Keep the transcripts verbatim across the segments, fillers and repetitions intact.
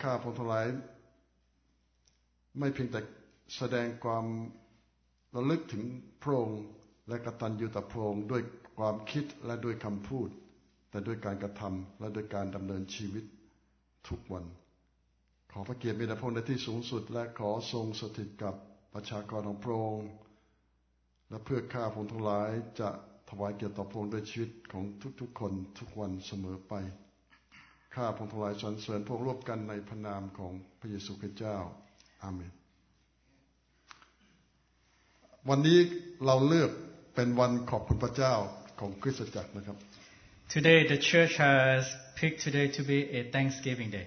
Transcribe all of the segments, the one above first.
ข้าพงทั้งหลายไม่เพียงแต่แสดงความระลึกถึงพระองค์และกตัญญูต่อพระองค์ด้วยความคิดและด้วยคำพูดแต่ด้วยการกระทำและด้วยการดำเนินชีวิตทุกวันขอพระเกียรติมีแด่พระองค์ในที่สูงสุดและขอทรงสถิตกับประชากรของพระองค์และเพื่อข้าพงทั้งหลายจะถวายเกียรติต่อพระองค์ด้วยชีวิตของทุกๆคนทุกวันเสมอไปข้าพงทั้งหลายสรรเสริญพระองค์ร่วมกันในพระนามของพระเยซูคริสต์เจ้าอาเมนวันนี้เราเลือกเป็นวันขอบคุณพระเจ้าของคริสตจักรนะครับ Today the church has picked today to be a Thanksgiving day.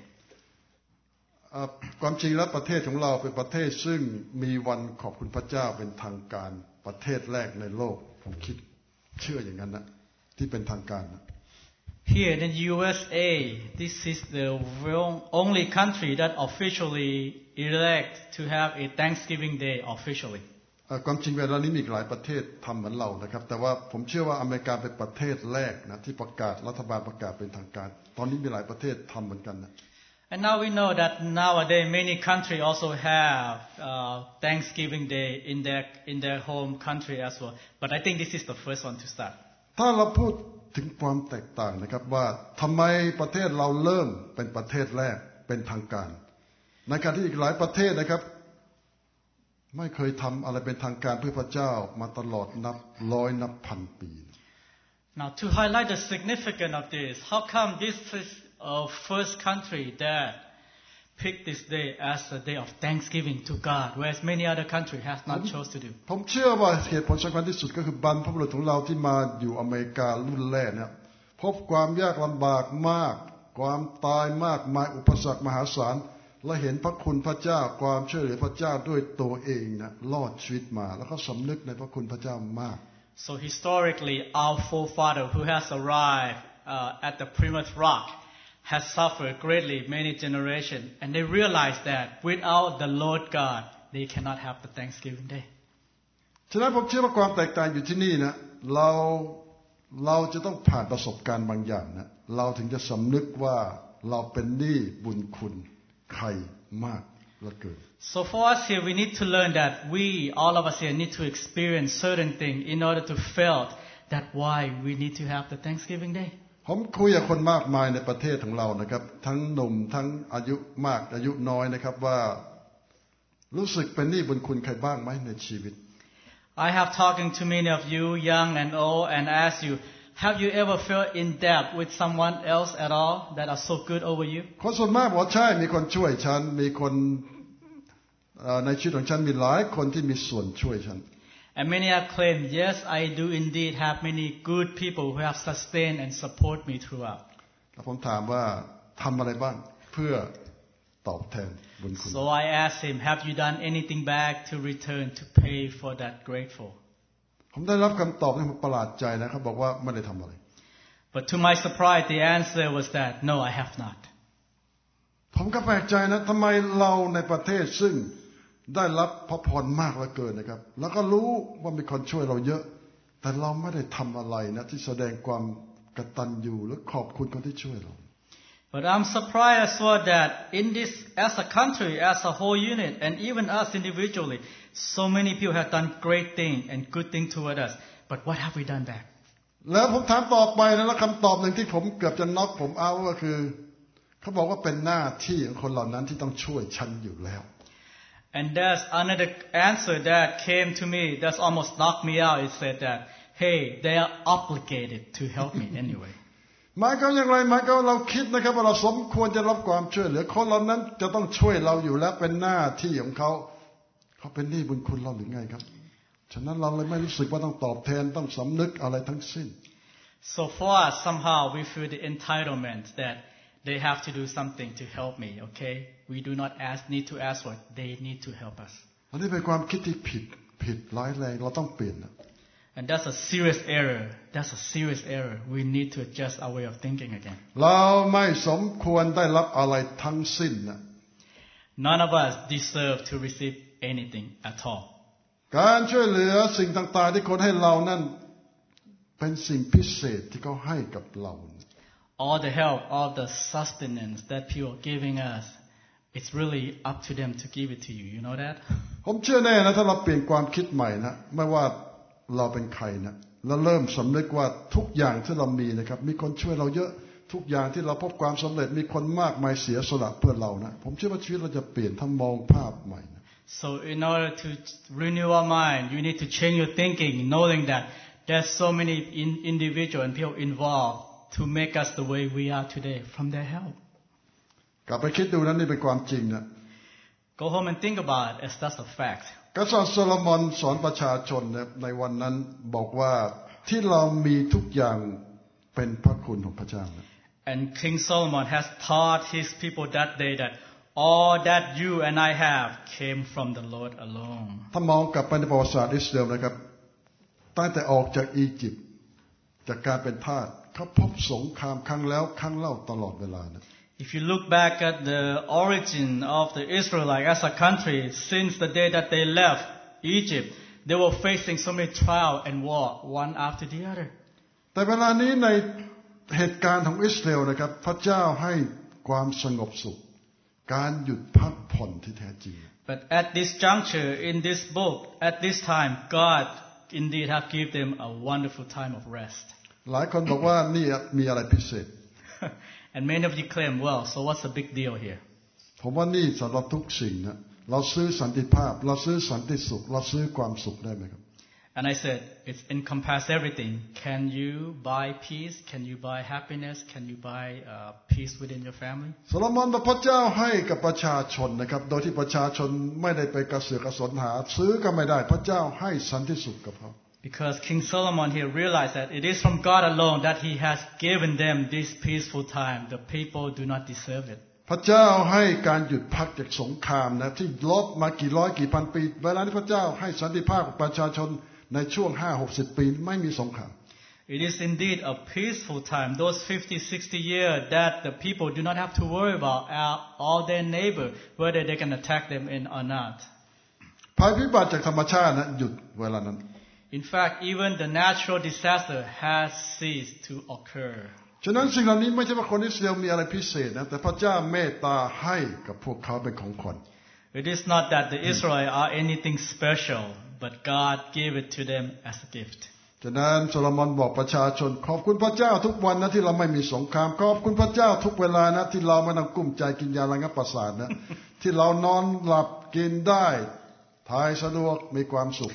ความจริงแล้วประเทศของเราเป็นประเทศซึ่งมีวันขอบคุณพระเจ้าเป็นทางการประเทศแรกในโลกผมคิดเชื่ออย่างนั้นนะที่เป็นทางการนะ Here in the U S A, this is the only country that officially elect to have a Thanksgiving day officially. ความจริงเวลานี้มีหลายประเทศทำเหมือนเรานะครับแต่ว่าผมเชื่อว่าอเมริกาเป็นประเทศแรกนะที่ประกาศรัฐบาลประกาศเป็นทางการตอนนี้มีหลายประเทศทำเหมือนกันนะ And now we know that nowadays many countries also have uh, Thanksgiving Day in their in their home country as well. But I think this is the first one to start. ถ้าเราพูดถึงความแตกต่างนะครับว่าทำไมประเทศเราเริ่มเป็นประเทศแรกเป็นทางการในขณะที่อีกหลายประเทศนะครับไม่เคยทำอะไรเป็นทางการเพื่อพระเจ้ามาตลอดนับร้อยนับพันปี Now to highlight the significance of this, how come this is our first country that picked this day as a day of thanksgiving to God, whereas many other countries have not chose to do? ผมเชื่อว่าเหตุผลสำคัญที่สุดก็คือบรรพบุรุษของเราที่มาอยู่อเมริการุ่นแรกเนี่ยพบความยากลำบากมากความตายมากมายอุปสรรคมหาศาลและเห็นพระคุณพระเจ้าความช่วยเหลือพระเจ้าด้วยตัวเองนะรอดชีวิตมาแล้วก็สำนึกในพระคุณพระเจ้ามาก So historically, our forefather who has arrived uh, at the Plymouth Rock has suffered greatly many generations, and they realized that without the Lord God, they cannot have the Thanksgiving Day. ฉะนั้นผมเชื่อว่าความแตกต่างอยู่ที่นี่นะเราเราจะต้องผ่านประสบการณ์บางอย่างนะเราถึงจะสำนึกว่าเราเป็นหนี้บุญคุณใครมากเหลือเกิน So for us here, we need to learn that we, all of us here, need to experience certain things in order to feel that why we need to have the Thanksgiving Day. ผมคุยกับคนมากมายในประเทศของเรานะครับทั้งหนุ่มทั้งอายุมากอายุน้อยนะครับว่ารู้สึกเป็นหนี้บุญคุณใครบ้างไหมในชีวิต I have talking to many of you, young and old, and ask you, have you ever felt in debt with someone else at all that are so good over you? คนส่วนมากบอกใช่มีคนช่วยฉันมีคนในชีวิตของฉันมีหลายคนที่มีส่วนช่วยฉัน And many have claimed, yes, I do indeed have many good people who have sustained and support me throughout. แล้วผมถามว่าทำอะไรบ้างเพื่อตอบแทนบุญคุณ So I asked him, have you done anything back to return to pay for that grateful? ผมได้รับคำตอบที่ผมประหลาดใจนะเขาบอกว่าไม่ได้ทำอะไร But to my surprise, the answer was that, no, I have not. ผมก็แปลกใจนะทำไมเราในประเทศซึ่งได้รับพระพรมากเหลือเกินนะครับแล้วก็รู้ว่ามีคนช่วยเราเยอะแต่เราไม่ได้ทำอะไรนะที่แสดงความกตัญญูและขอบคุณคนที่ช่วยเรา But I'm surprised as well that in this, as a country, as a whole unit, and even us individually, so many people have done great things and good things toward us. But what have we done back? แล้วผมถามต่อไปนะแล้วคำตอบหนึ่งที่ผมเกือบจะน็อกผมเอาก็คือเขาบอกว่าเป็นหน้าที่ของคนเหล่านั้นที่ต้องช่วยฉันอยู่แล้ว And there's another answer that came to me that's almost knocked me out. It said that, hey, they are obligated to help me anyway. หมายความอย่างไรหมายความเราคิดนะครับว่าเราสมควรจะรับความช่วยเหลือคนเหล่านั้นจะต้องช่วยเราอยู่แล้วเป็นหน้าที่ของเขาเขาเป็นหนี้บุญคุณเราหรือไงครับฉะนั้นเราเลยไม่รู้สึกว่าต้องตอบแทนต้องสำนึกอะไรทั้งสิ้น So for us, somehow we feel the entitlement that they have to do something to help me, okay? We do not ask, need to ask for it. They need to help us. อันนี้เป็นความคิดที่ผิดผิดร้ายแรงเราต้องเปลี่ยนนะ And that's a serious error. That's a serious error. We need to adjust our way of thinking again. เราไม่สมควรได้รับอะไรทั้งสิ้นนะ None of us deserve to receive anything at all. การช่วยเหลือสิ่งต่างๆที่คนให้เรานั่นเป็นสิ่งพิเศษที่เขาให้กับเรา All the help, all the sustenance that people are giving us it's really up to them to give it to you. You know that? ผมเชื่อแน่นะถ้าเราเปลี่ยนความคิดใหม่นะไม่ว่าเราเป็นใครนะแล้วเริ่มสำนึกว่าทุกอย่างที่เรามีนะครับมีคนช่วยเราเยอะทุกอย่างที่เราพบความสำเร็จมีคนมากมายเสียสละเพื่อเรานะผมเชื่อว่าชีวิตเราจะเปลี่ยนถ้ามองภาพใหม่นะ So in order to renew our mind, you need to change your thinking, knowing that there's so many in, individuals and people involved to make us the way we are today from their help. กลับไปคิดดูนั้นนี่เป็นความจริงนะ Go home and think about it as that's a fact. กษัตริย์โซโลมอนสอนประชาชนในวันนั้นบอกว่าที่เรามีทุกอย่างเป็นพระคุณของพระเจ้า And King Solomon has taught his people that day that all that you and I have came from the Lord alone. ถ้ามองกลับไปในประวัติศาสตร์อิสราเอลนะครับตั้งแต่ออกจากอียิปต์จากการเป็นทาสเขาพบสงครามครั้งแล้วครั้งเล่าตลอดเวลานะ If you look back at the origin of the Israelites as a country, since the day that they left Egypt, they were facing so many trials and war, one after the other. แต่เวลานี้ในเหตุการณ์ของอิสราเอลนะครับพระเจ้าให้ความสงบสุขการหยุดพักผ่อนที่แท้จริง But at this juncture in this book, at this time, God indeed have given them a wonderful time of rest. หลายคนบอกว่านี่มีอะไรพิเศษ And many of you claim, well, so what's the big deal here? ผมว่านี่สำหรับทุกสิ่งนะเราซื้อสันติภาพเราซื้อสันติสุขเราซื้อความสุขได้ไหมครับ And I said, it's encompass everything. Can you buy peace? Can you buy happiness? Can you buy uh, peace within your family? โซโลมอนพระเจ้าให้กับประชาชนนะครับโดยที่ประชาชนไม่ได้ไปกระเสือกกระสนหาซื้อก็ไม่ได้พระเจ้าให้สันติสุขกับเขา Because King Solomon here realized that it is from God alone that he has given them this peaceful time. The people do not deserve it. พระเจ้าให้การหยุดพักจากสงครามนะที่ลบมากี่ร้อยกี่พันปีเวลาที่พระเจ้าให้สันติภาพกับประชาชนในช่วงห้าหกสิบปีไม่มีสงคราม It is indeed a peaceful time. Those fifty, sixty years that the people do not have to worry about all their neighbor, whether they can attack them in or not. ภัยพิบัติจากธรรมชาตินะหยุดเวลานั้น In fact, even the natural disaster has ceased to occur. ฉะนั้นสิ่งเหล่านี้ไม่ใช่ว่าคนอิสราเอลมีอะไรพิเศษนะแต่พระเจ้าเมตตาให้กับพวกเขาเป็นของขวัญ It is not that the Israelites are anything special, but God gave it to them as a gift. ฉะนั้นโซโลมอนบอกประชาชนขอบคุณพระเจ้าทุกวันนะที่เราไม่มีสงครามขอบคุณพระเจ้าทุกเวลานะที่เราไม่ต้องกุ้มใจกินยาระงับประสาทนะที่เรานอนหลับกินได้ถ่ายสะดวกมีความสุข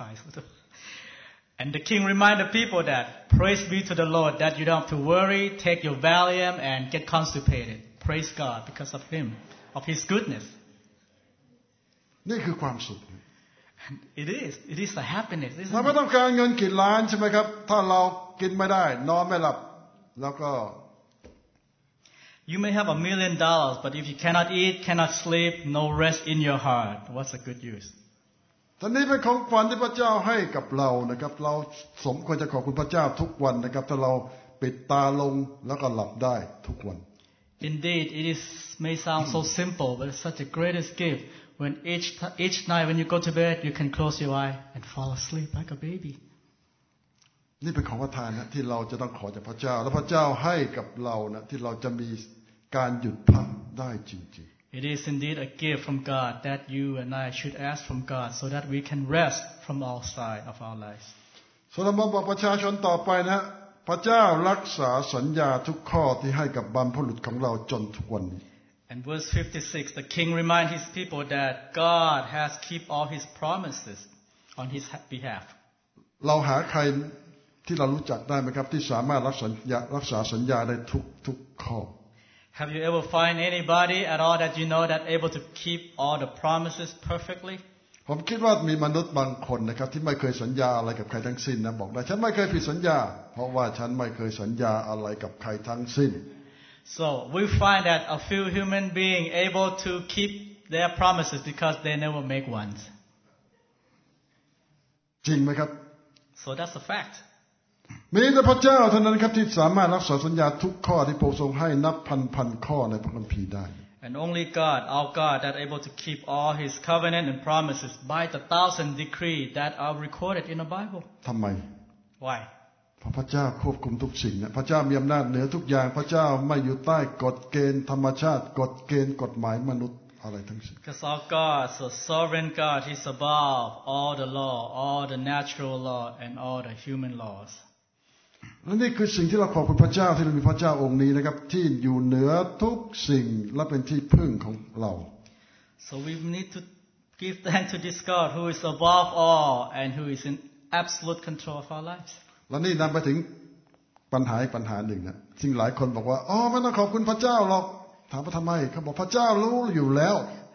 And the king reminded people that praise be to the Lord that you don't have to worry, take your Valium and get constipated. Praise God because of Him, of His goodness. นี่คือความสุข It is. It is a happiness. เราไม่ต้องการเงินกี่ล้านใช่ไหมครับถ้าเรากินไม่ได้นอนไม่หลับแล้วก็ You may have a million dollars, but if you cannot eat, cannot sleep, no rest in your heart, what's the good use? ตอนนี้เป็นของขวัญที่พระเจ้าให้กับเรานะครับเราสมควรจะขอบคุณพระเจ้าทุกวันนะครับถ้าเราปิดตาลงแล้วก็หลับได้ทุกวัน Indeed, it is may sound so simple, but it's such a greatest gift. When each each night when you go to bed, you can close your eye and fall asleep like a baby. นี่เป็นของประทานนะที่เราจะต้องขอจากพระเจ้าและพระเจ้าให้กับเรานะที่เราจะมีการหยุดพักได้จริงๆ It is indeed a gift from God that you and I should ask from God so that we can rest from all sides of our lives. โซโลมอนบอกประชาชนต่อไปนะพระเจ้ารักษาสัญญาทุกข้อที่ให้กับบรรพบุรุษของเราจนทุกวันนี้ And verse fifty-six, the king reminds his people that God has keep all His promises on His behalf. เราหาใครที่เรารู้จักได้ไหมครับที่สามารถรักษาสัญญารักษาสัญญาได้ทุกทุกข้อ Have you ever find anybody at all that you know that able to keep all the promises perfectly? ผมคิดว่ามีมนุษย์บางคนนะครับที่ไม่เคยสัญญาอะไรกับใครทั้งสิ้นนะบอกได้ฉันไม่เคยผิดสัญญาเพราะว่าฉันไม่เคยสัญญาอะไรกับใครทั้งสิ้น So we find that a few human beings able to keep their promises because they never make ones. จริงไหมครับ So that's a fact. มีแต่พระเจ้าเท่านั้นครับที่สามารถรักษาสัญญาทุกข้อที่พระองค์ทรงให้นับพันพันข้อในพระคัมภีร์ได้ And only God, our God, that able to keep all His covenant and promises by the thousand decree that are recorded in the Bible. ทำไม Why? เพราะพระเจ้าควบคุมทุกสิ่งนะพระเจ้ามีอำนาจเหนือทุกอย่างพระเจ้าไม่อยู่ใต้กฎเกณฑ์ธรรมชาติกฎเกณฑ์กฎหมายมนุษย์อะไรทั้งสิ้น Because our God is a sovereign God. He's above all the law, all the natural law, and all the human laws. และนี่คือสิ่งที่เราขอบคุณพระเจ้าที่เรามีพระเจ้าองค์นี้นะครับที่อยู่เหนือทุกสิ่งและเป็นที่พึ่งของเรา So we need to give thanks to this God who is above all and who is in absolute control of our lives. และนี่นำไปถึงปัญหาปัญหาหนึ่งนะซึ่งหลายคนบอกว่าอ๋อไม่ต้องขอบคุณพระเจ้าหรอกถามว่าทำไมเขาบอกพระเจ้ารู้อยู่แล้ว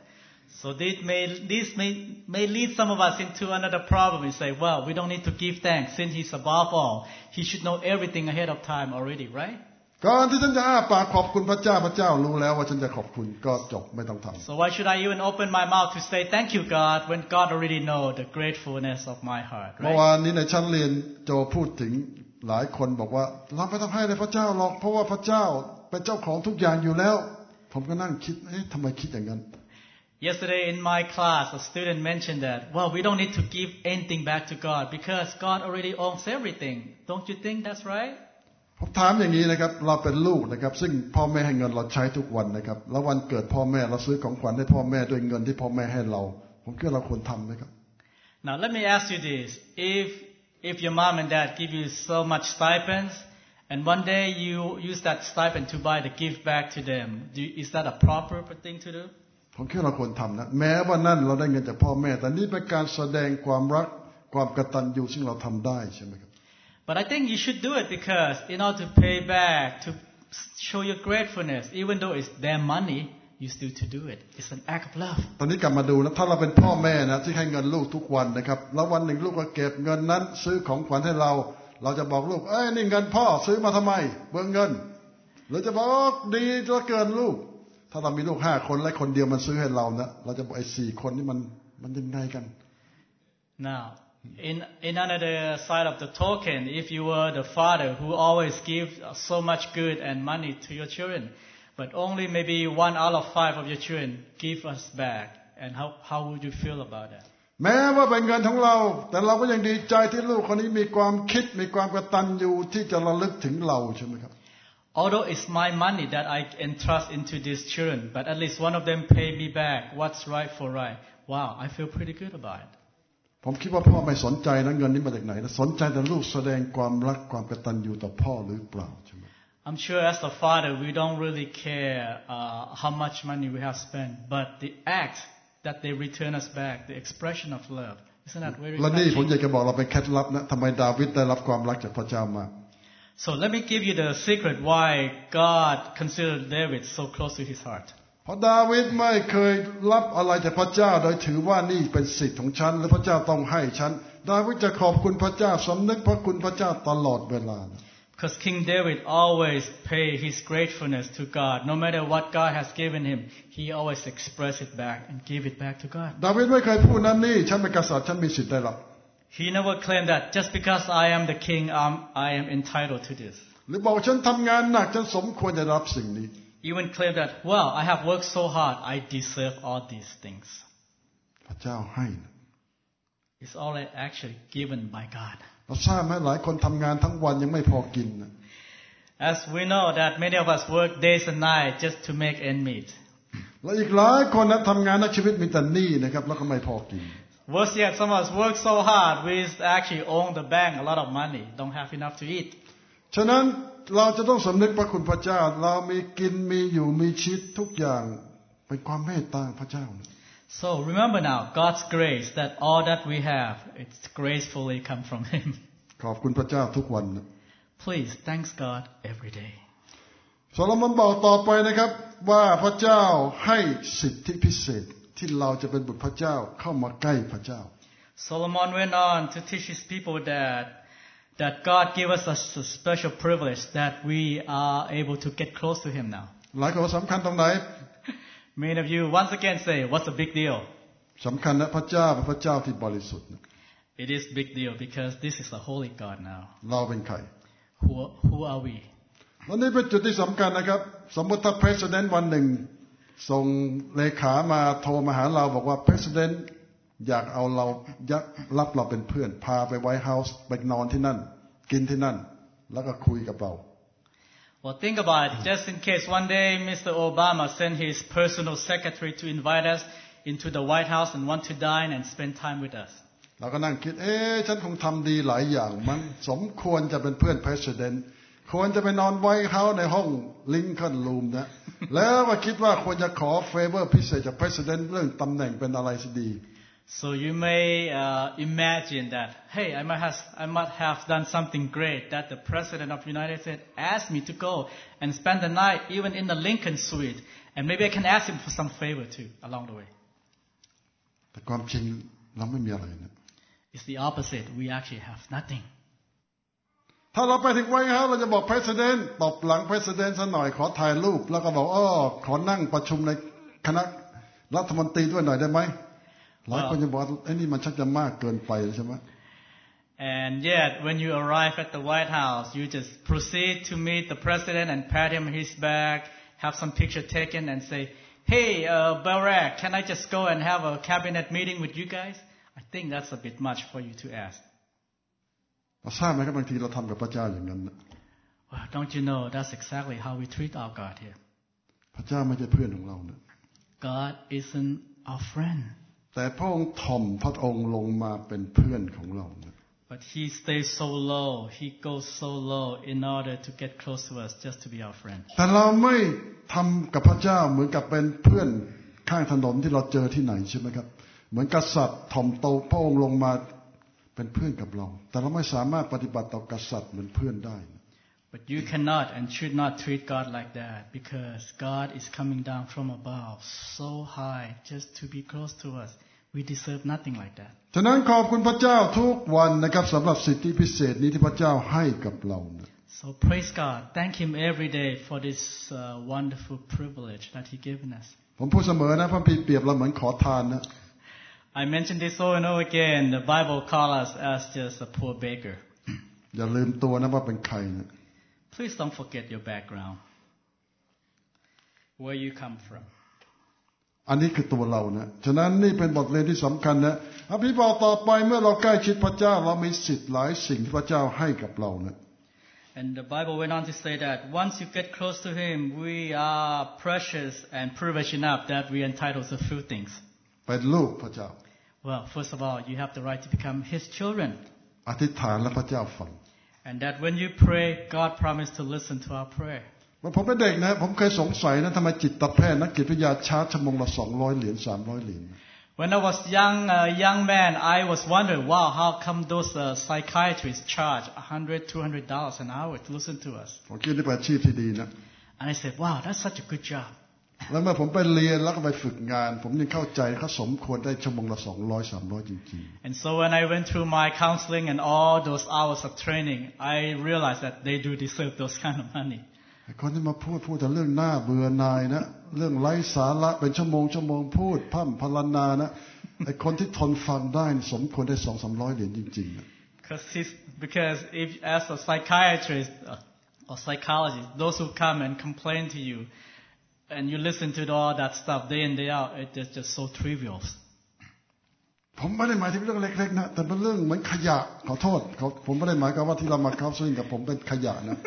So this may this may may lead some of us into another problem. We say, well, we don't need to give thanks since He's above all. He should know everything ahead of time already, right? ก่อนที่ฉันจะอ้าปากขอบคุณพระเจ้าพระเจ้ารู้แล้วว่าฉันจะขอบคุณก็จบไม่ต้องทำ So why should I even open my mouth to say thank you, God, when God already know the gratefulness of my heart, เมื่อ right? วานนี้ในชั้นเรียนโจพูดถึงหลายคนบอกว่าเราไม่ต้องให้ในพระเจ้าหรอกเพราะว่าพระเจ้าเป็นเจ้าของทุกอย่างอยู่แล้วผมก็นั่งคิดเอ๊ะทำไมคิดอย่างนั้น Yesterday in my class, a student mentioned that, well, we don't need to give anything back to God because God already owns everything. Don't you think that's right? ผมถามอย่างนี้นะครับเราเป็นลูกนะครับซึ่งพ่อแม่ให้เงินเราใช้ทุกวันนะครับแล้ววันเกิดพ่อแม่เราซื้อของขวัญให้พ่อแม่ด้วยเงินที่พ่อแม่ให้เราผมคิดว่าเราควรทำไหมครับ Now let me ask you this: if if your mom and dad give you so much stipends, and one day you use that stipend to buy the gift back to them, do, is that a proper thing to do? ผมคิดว่าเราควรทำนะแม้ว่านั่นเราได้เงินจากพ่อแม่แต่นี่เป็นการแสดงความรักความกตัญญูซึ่งเราทำได้ใช่ไหมครับ But I think you should do it because in order to pay back, to show your gratefulness, even though it's their money, you still to do it. It's an act of love. ตอนนี้กลับมาดูนะถ้าเราเป็นพ่อแม่นะที่ให้เงินลูกทุกวันนะครับแล้ววันหนึ่งลูกก็เก็บเงินนั้นซื้อของขวัญให้เราเราจะบอกลูกเอ้ยนี่เงินพ่อซื้อมาทำไมเบิ่งเงินหรือจะบอกดีเหลือเกินลูกถ้าเรามีลูกห้าคนและคนเดียวมันซื้อให้เรานะเราจะบอกไอ้สี่คนนี่มันมันยังไงกัน Now, in in another side of the token, if you were the father who always gives so much good and money to your children, but only maybe one out of five of your children give us back, and how how would you feel about that? แม้ว่าเป็นเงินของเราแต่เราก็ยังดีใจที่ลูกคนนี้มีความคิดมีความกตัญญูที่จะระลึกถึงเราใช่ไหมครับ Although it's my money that I entrust into these children, but at least one of them pay me back what's right for right. Wow, I feel pretty good about it. ผมคิดว่าพ่อไม่สนใจนะเงินนี้มาจากไหนนะสนใจแต่ลูกแสดงความรักความกตัญญูต่อพ่อหรือเปล่าใช่ไหม I'm sure as a father we don't really care uh, how much money we have spent, but the act that they return us back, the expression of love, isn't that very และนี่ผมอยาก touching? จะบอกเราเป็นเคล็ดลับนะทำไมดาวิดได้รับความรักจากพระเจ้ามาก So let me give you the secret why God considered David so close to his heart. เพราะดาวิดไม่เคยรับอะไรจากพระเจ้าโดยถือว่านี่เป็นสิทธิ์ของฉันและพระเจ้าต้องให้ฉันดาวิดจะขอบคุณพระเจ้าสำนึกพระคุณพระเจ้าตลอดเวลา Because King David always pay his gratefulness to God. No matter what God has given him, he always express it back and give it back to God. ดาวิดไม่เคยพูดนั่นนี่ฉันเป็นกษัตริย์ฉันมีสิทธิ์ได้รับ He never claimed that just because I am the king, um, I am entitled to this. หรือบอกฉันทำงานหนักฉันสมควรจะรับสิ่งนี้ Even claim that, well, I have worked so hard, I deserve all these things. พระเจ้าให้ It's all actually given by God. เราทราบไหมหลายคนทำงานทั้งวันยังไม่พอกิน As we know that many of us work days and nights just to make ends meet. และอีกหลายคนนะทำงานนักชีวิตมีแต่หนี้นะครับแล้วก็ไม่พอกิน Worse yet, some of us work so hard, we actually own the bank a lot of money, don't have enough to eat. ฉะนั้นเราจะต้องสำนึกพระคุณพระเจ้าเรามีกินมีอยู่มีชีวิตทุกอย่างเป็นความเมตตาพระเจ้า So remember now, God's grace, that all that we have, it's gracefully come from Him. ขอบคุณพระเจ้าทุกวัน Please, thanks God every day. โซโลมอนบอกต่อไปนะครับว่าพระเจ้าให้สิทธิพิเศษที่เราจะเป็นบุตรพระเจ้าเข้ามาใกล้พระเจ้า Solomon went on to teach his people that that God gave us a, a special privilege that we are able to get close to Him now. หลายคนสำคัญตรงไหน Many of you once again say, what's the big deal? สำคัญนะพระเจ้าเป็นพระเจ้าที่บริสุทธิ์ It is big deal because this is a holy God now. เราเป็นใคร Who, who are we? และนี่เป็นจุดที่สำคัญนะครับสมมติถ้า President วันหนึ่งส่งเลขามาโทรมาหาเราบอกว่า President อยากเอาเรายักรับเราเป็นเพื่อนพาไปไวท์เฮาส์ไปนอนที่นั่นกินที่นั่นแล้วก็คุยกับเรา Well, think about it. Just in case one day Mister Obama sent his personal secretary to invite us into the White House and want to dine and spend time with us. เราก็นั่งคิดเอ๊ะฉันคงทำดีหลายอย่างมั้งสมควรจะเป็นเพื่อน President ควรจะไปนอนไว้เขาในห้องลิงคอล์นรูมนะแล้วก็คิดว่าควรจะขอเฟเวอร์พิเศษจาก President เรื่องตำแหน่งเป็นอะไรสิดี So you may uh, imagine that, hey, I might have I might have done something great that the President of the United States asked me to go and spend the night even in the Lincoln Suite, and maybe I can ask him for some favor too along the way. แต่ความจริงเราไม่มีอะไรนะ It's the opposite. We actually have nothing. ถ้าเราไปถึงไว้เขาเราจะบอก President ตบหลัง President ซะหน่อยขอถ่ายรูปแล้วก็บอกอ้อขอนั่งประชุมในคณะรัฐมนตรีด้วยหน่อยได้ไหมหลายคนจะบอกไอ้นี่มันชักจะมากเกินไปใช่ไหม And yet, when you arrive at the White House, you just proceed to meet the president and pat him on his back, have some picture taken, and say, "Hey, uh, Barack, can I just go and have a cabinet meeting with you guys?" I think that's a bit much for you to ask. เราทราบไหมครับบางทีเราทำกับพระเจ้าอย่างนั้น Well, don't you know that's exactly how we treat our God here? พระเจ้าไม่ใช่เพื่อนของเรานะ God isn't our friend. แต่พระองค์ถ่อมพระองค์ลงมาเป็นเพื่อนของเรานะ But he stays so low, he goes so low in order to get close to us, just to be our friend. แต่เราไม่ทำกับพระเจ้าเหมือนกับเป็นเพื่อนข้างถนนที่เราเจอที่ไหนใช่ไหมครับเหมือนกษัตริย์ถ่อมโตพระองค์ลงมาเป็นเพื่อนกับเราแต่เราไม่สามารถปฏิบัติต่อกษัตริย์เหมือนเพื่อนได้ But you cannot and should not treat God like that, because God is coming down from above so high just to be close to us. We deserve nothing like that. ฉะนั้นขอบคุณพระเจ้าทุกวันนะครับสำหรับสิทธิพิเศษนี้ที่พระเจ้าให้กับเรานะ So praise God. Thank Him every day for this uh, wonderful privilege that He given us. ผมพูดเสมอนะพระพีเปรียบเราเหมือนขอทานนะ I mentioned this over and over again. The Bible calls us as just a poor beggar. อย่าลืมตัวนะว่าเป็นใครนะ Please don't forget your background, where you come from. อันนี้คือตัวเรานะฉะนั้นนี่เป็นบทเรียนที่สำคัญนะอภิบาลต่อไปเมื่อเราใกล้ชิดพระเจ้าเรามีสิทธิ์หลายสิ่งที่พระเจ้าให้กับเรานะ And the Bible went on to say that once you get close to Him, we are precious and privileged enough that we are entitled to a few things. เป็นลูกพระเจ้า Well, first of all, you have the right to become His children. อธิษฐานและพระเจ้าฟัง And that when you pray, God promised to listen to our prayer. เมื่อผมเป็นเด็กนะผมเคยสงสัยนะทำไมจิตแพทย์นักจิตวิทยาชาร์จชั่วโมงละสองร้อยเหรียญสามร้อยเหรียญ When I was young, a uh, young man, I was wondering, wow, how come those uh, psychiatrists charge one hundred, two hundred dollars an hour to listen to us? ผมคิดว่าเป็นอาชีพที่ดีนะ And I said, wow, that's such a good job. แล้วเมื่อผมไปเรียนแล้วก็ไปฝึกงานผมยังเข้าใจเขาสมควรได้ชั่วโมงละสองร้อยสามร้อยจริงๆ And so when I went through my counseling and all those hours of training, I realized that they do deserve those kind of money. คนที่มาพูดพูดแต่เรื่องหน้าเบื่อหน่ายนะเรื่องไร้สาระเป็นชั่วโมงชั่วโมงพูดพร่ำพรรณนานะไอ้คนที่ทนฟังได้สมควรได้สองสามร้อยเหรียญจริงๆนะ Because he's, because if as a psychiatrist or psychologist, those who come and complain to you, and you listen to all that stuff day in day out, it is just so trivial. ผมไม่ได้หมายถึงเรื่องเล็กๆนะแต่เป็นเรื่องเหมือนขยะขอโทษผมไม่ได้หมายความว่าที่เรามาเข้าซึ่งกับผมเป็นขยะนะ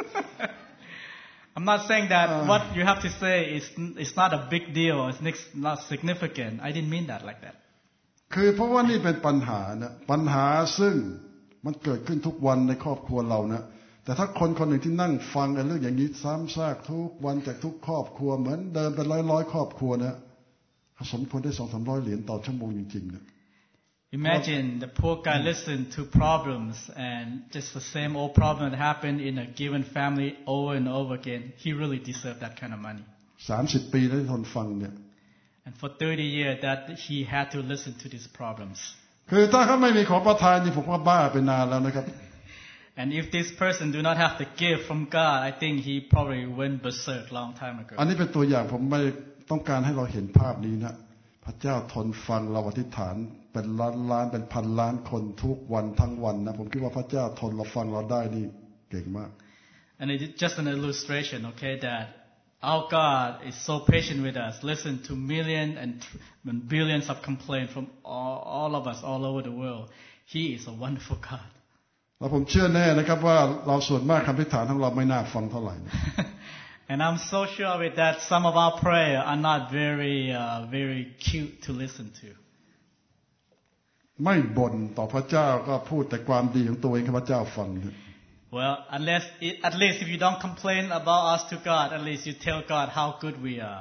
I'm not saying that uh, what you have to say is it's not a big deal, it's not significant. I didn't mean that like that. คือเพราะว่านี่เป็นปัญหานะปัญหาซึ่งมันเกิดขึ้นทุกวันในครอบครัวเรานะแต่ถ้าคนคนหนึ่งที่นั่งฟังเรื่องอย่างนี้ซ้ำซากทุกวันจากทุกครอบครัวเหมือนเดิมเป็นร้อยๆครอบครัวนะสมควรได้สองสามร้อยเหรียญต่อชั่วโมงจริงๆนะ Imagine the poor guy listened to problems and just the same old problem that happened in a given family over and over again. He really deserved that kind of money. สามสิบปีที่ทนฟังเนี่ย And for thirty years that he had to listen to these problems. คือถ้าเขาไม่มีของประทานนี่ผมว่าบ้าไปนานแล้วนะครับ And if this person do not have the gift from God, I think he probably went berserk long time ago. อันนี้เป็นตัวอย่างผมไม่ต้องการให้เราเห็นภาพนี้นะพระเจ้าทนฟังเราอธิษฐานเป็นล้านล้านเป็นพันล้านคนทุกวันทั้งวันนะผมคิดว่าพระเจ้าทนเราฟังเราได้นี่เก่งมาก And it's just an illustration, okay, that our God is so patient with us. Listen to millions and, and billions of complaints from all, all of us all over the world. He is a wonderful God. แล้วผมเชื่อแน่นะครับว่าเราส่วนมากคำอธิษฐานของเราไม่น่าฟังเท่าไหร่ And I'm so sure of it that some of our prayer are not very, uh, very cute to listen to. ไม่บ่นต่อพระเจ้าก็พูดแต่ความดีของตัวเองให้พระเจ้าฟัง Well, unless it, at least if you don't complain about us to God, at least you tell God how good we are.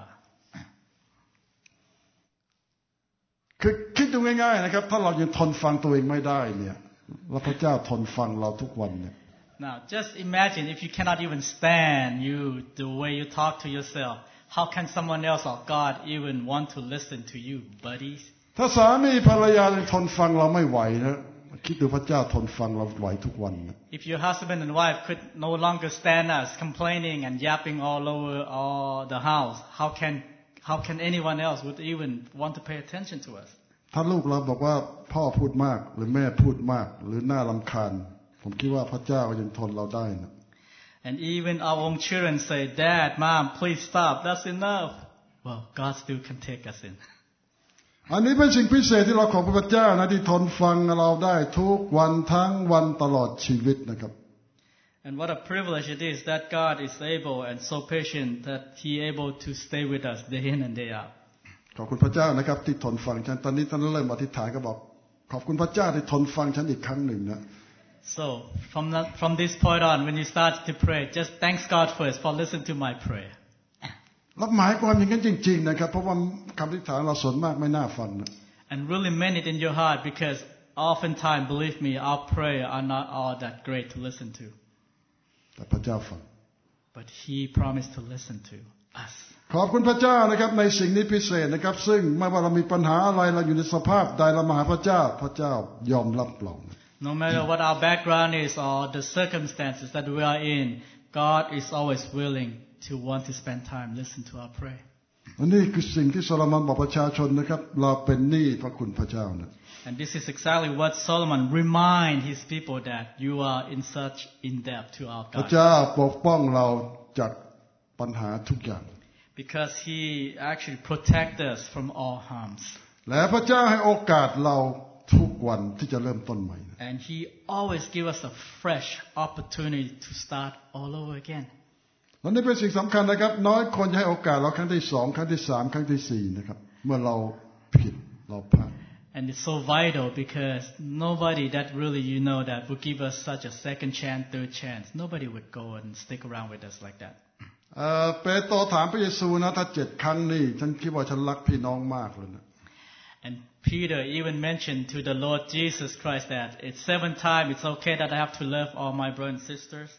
คือคิดดูง่ายๆนะครับถ้าเรายังทนฟังตัวเองไม่ได้เนี่ยแล้วพระเจ้าทนฟังเราทุกวันเนี่ย Now, just imagine if you cannot even stand you the way you talk to yourself, how can someone else or God even want to listen to you, buddies? ถ้าสามีภรรยายังทนฟังเราไม่ไหวนะคิดดูพระเจ้าทนฟังเราไหวทุกวันนะ If your husband and wife could no longer stand us complaining and yapping all over all the house, how can how can anyone else would even want to pay attention to us? ถ้าลูกเราบอกว่าพ่อพูดมากหรือแม่พูดมากหรือน่ารำคาญผมคิดว่าพระเจ้ายังทนเราได้นะ And even our own children say, Dad, Mom, please stop. That's enough. Well, God still can take us in. อันนี้เป็นสิ่งพิเศษที่เราขอบพระเจ้านะที่ทนฟังเราได้ทุกวันทั้งวันตลอดชีวิตนะครับ And what a privilege it is that God is able and so patient that He able to stay with us day in and day out. ขอบคุณพระเจ้านะครับที่ทนฟังฉันตอนนี้ท่านเริ่มอธิษฐานก็บอกขอบคุณพระเจ้าที่ทนฟังฉันอีกครั้งหนึ่งนะ So from the, from this point on, when you start to pray, just thanks God first for listening to my prayer. รับหมายความอย่างนั้นจริงๆนะครับเพราะว่าคำอธิษฐานเราส่วนมากไม่น่าฟังนะ And really mean it in your heart because oftentimes, believe me, our prayer are not all that great to listen to. แต่พระเจ้าฟัง But He promised to listen to us. ขอบคุณพระเจ้านะครับในสิ่งนี้พิเศษนะครับซึ่งไม่ว่าเรามีปัญหาอะไรเราอยู่ในสภาพใดเรามาหาพระเจ้าพระเจ้ายอมรับเรา No matter what our background is or the circumstances that we are in, God is always willing to want to spend time listen to our prayer. อันนี้คือสิ่งที่โซโลมอนบอกประชาชนนะครับเราเป็นหนี้พระคุณพระเจ้านะ And this is exactly what Solomon remind his people that you are in such in debt to our พระ God. เจ้าปกป้องเราจากปัญหาทุกอย่าง Because He actually protect us from all harms. และพระเจ้าให้โอกาสเราทุกวันที่จะเริ่มต้นใหม่ And He always give us a fresh opportunity to start all over again. และนี่เป็นสิ่งสำคัญนะครับน้อยคนจะให้โอกาสเราครั้งที่สองครั้งที่สามครั้งที่สี่นะครับเมื่อเราผิดเราพลาด And it's so vital because nobody that really you know that would give us such a second chance, third chance. Nobody would go and stick around with us like that. เอ่อเปโตรถามพระเยซูนะถ้าเจ็ดครั้งนี่ฉันคิดว่าฉันรักพี่น้องมากเลยนะ And Peter even mentioned to the Lord Jesus Christ that it's seven times, it's okay that I have to love all my brothers and sisters.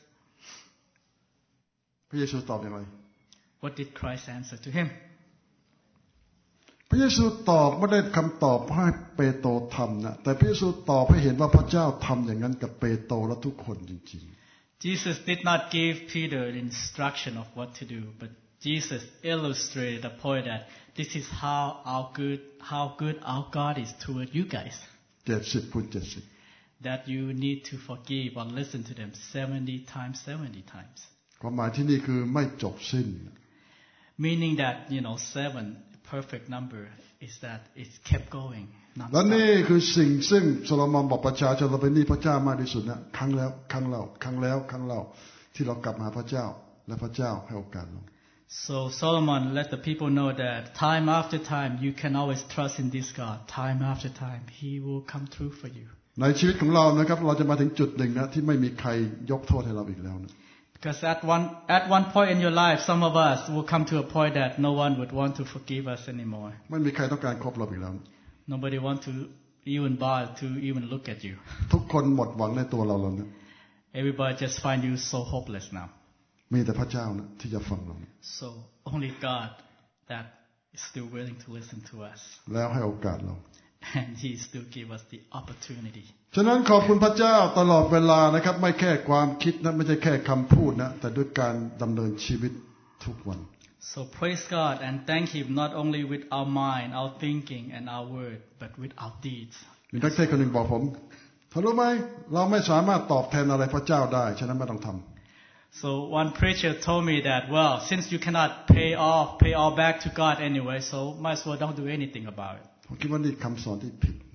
พระเยซูตอบอย่างไร What did Christ answer to him? พระเยซูตอบไม่ได้คำตอบให้เปโตรทำนะแต่พระเยซูตอบให้เห็นว่าพระเจ้าทำอย่างนั้นกับเปโตรและทุกคนจริงๆ Jesus did not give Peter the instruction of what to do, but Jesus illustrated the point that this is how our good, how good our God is toward you guys. เจ็ดสิบคูณเจ็ดสิบ That you need to forgive or listen to them seventy times, seventy times. ความหมายที่นี่คือไม่จบสิ้น Meaning that, you know, seven, perfect number, is that it's kept going. และนี่คือสิ่งซึ่งโซโลมอนบอกประชาชนเราเป็นหนี้พระเจ้ามากที่สุดนะครั้งแล้วครั้งเล่าครั้งแล้วครั้งเล่าที่เรากลับมาหาพระเจ้าและพระเจ้าให้โอกาสเรา So Solomon let the people know that time after time you can always trust in this God. Time after time He will come through for you. ในชีวิตของเรานะครับเราจะมาถึงจุดหนึ่งนะที่ไม่มีใครยกโทษให้เราอีกแล้วนะ Because at one at one point in your life, some of us will come to a point that no one would want to forgive us anymore. ไม่มีใครต้องการคบเราอีกแล้ว Nobody want to even bother to even look at you. ทุกคนหมดหวังในตัวเราแล้วนะ Everybody just find you so hopeless now. มีแต่พระเจ้านะที่จะฟังเรา So only God that is still willing to listen to us. แล้วให้โอกาสเรา And He still give us the opportunity. ฉะนั้นขอบคุณพระเจ้าตลอดเวลานะครับไม่แค่ความคิดนะไม่ใช่แค่คำพูดนะแต่ด้วยการดำเนินชีวิตทุกวัน So praise God and thank Him not only with our mind, our thinking and our word, but with our deeds. มีนักเทศน์คนหนึ่งบอกผมเธอรู้ไหมเราไม่สามารถตอบแทนอะไรพระเจ้าได้ฉะนั้นไม่ต้องทำ So one preacher told me that, well, since you cannot pay off, pay all back to God anyway, so might as well don't do anything about it. ผมคิดว่านี่คำสอนที่ผิด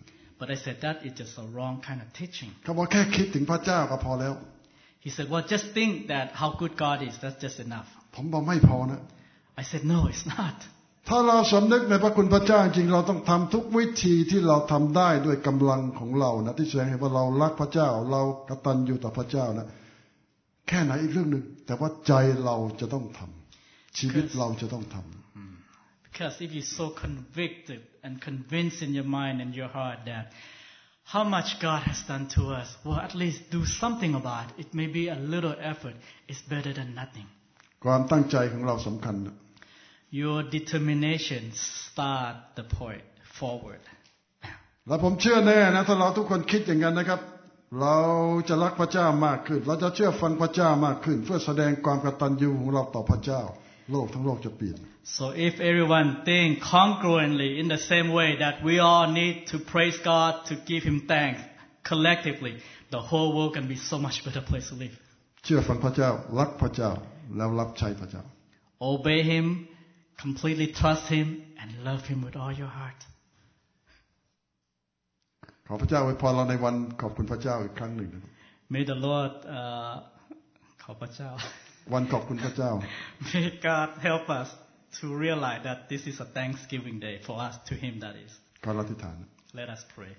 But I said, that is just a wrong kind of teaching. เขาบอกแค่คิดถึงพระเจ้าก็พอแล้ว He said, well, just think that how good God is. That's just enough. ผมบอกไม่พอนะ I said, no, it's not. ถ้าเราสำนึกในพระคุณพระเจ้าจริงเราต้องทำทุกวิธีที่เราทำได้ด้วยกำลังของเรานะที่แสดงให้ว่าเรารักพระเจ้าเรากตัญญูต่อพระเจ้านะแค่ไหนอีกเรื่องหนึ่งแต่ว่าใจเราจะต้องทำชีวิตเราจะต้องทำ Because if you're so convicted and convinced in your mind and your heart that how much God has done to us, well, at least do something about it. It may be a little effort. It's better than nothing. ความตั้งใจของเราสำคัญนะ Your determination start the point forward. และผมเชื่อแน่นะถ้าเราทุกคนคิดอย่างนั้นนะครับเราจะรักพระเจ้ามากขึ้นเราจะเชื่อฟังพระเจ้ามากขึ้นเพื่อแสดงความกตัญญูของเราต่อพระเจ้าโลกทั้งโลกจะเปลี่ยน So if everyone think congruently in the same way that we all need to praise God to give Him thanks collectively, the whole world can be so much better place to live. เชื่อฟังพระเจ้ารักพระเจ้าแล้วรับใช้พระเจ้า Obey Him, completely trust Him, and love Him with all your heart. ขอพระเจ้าอวยพรเราในวันขอบคุณพระเจ้าอีกครั้งหนึ่ง May the Lord, uh, ขอบพระเจ้าวันขอบคุณพระเจ้า May God help us to realize that this is a Thanksgiving day for us, to Him that is. ขออธิษฐาน Let us pray.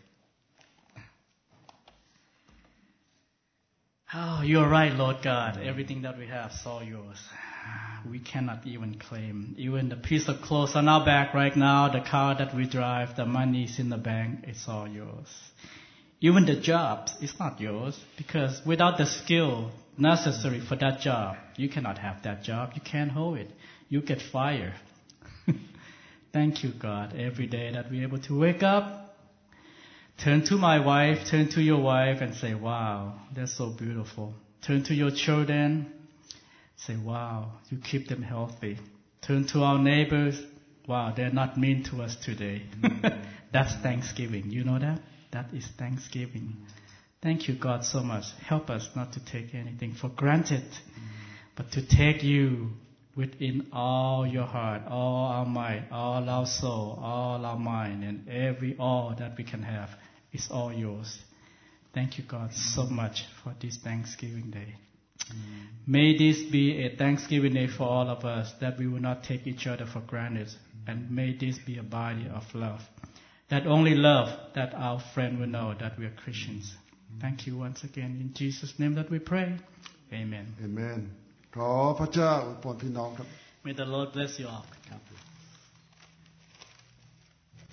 Oh, you're right, Lord God. Everything that we have is all yours. We cannot even claim. Even the piece of clothes on our back right now, the car that we drive, the money is in the bank, it's all yours. Even the job is not yours, because without the skill necessary for that job, you cannot have that job. You can't hold it. You get fired. Thank you, God, every day that we're able to wake up, turn to my wife, turn to your wife and say, wow, that's so beautiful. Turn to your children, say, wow, you keep them healthy. Turn to our neighbors, wow, they're not mean to us today. That's Thanksgiving. You know that? That is Thanksgiving. Thank you, God, so much. Help us not to take anything for granted, but to take you within all your heart, all our might, all our soul, all our mind, and every all that we can have is all yours. Thank you, God, so much for this Thanksgiving Day. May this be a Thanksgiving Day for all of us, that we will not take each other for granted, and may this be a body of love, that only love, that our friend will know that we are Christians. Thank you once again. In Jesus' name that we pray. Amen. Amen. ขอพระเจ้าอวยพรพี่น้องครับ May the Lord bless you all.